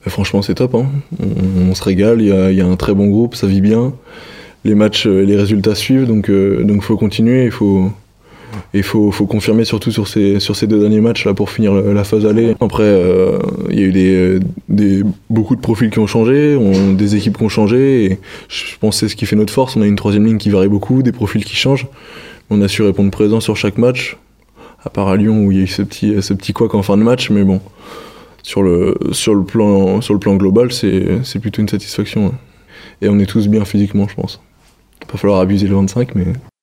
Franchement, c'est top, hein. On se régale, il y a un très bon groupe, ça vit bien. Les matchs, les résultats suivent, donc faut continuer, faut confirmer surtout sur ces 2 derniers matchs là pour finir la phase aller. Après, il y a eu beaucoup de profils qui ont changé, des équipes qui ont changé, et je pense que c'est ce qui fait notre force. On a une troisième ligne qui varie beaucoup, des profils qui changent. On a su répondre présent sur chaque match, à part à Lyon où il y a eu ce petit couac en fin de match, mais bon, sur le plan global, c'est plutôt une satisfaction, hein. Et on est tous bien physiquement, je pense. Il va falloir abuser le 25, mais...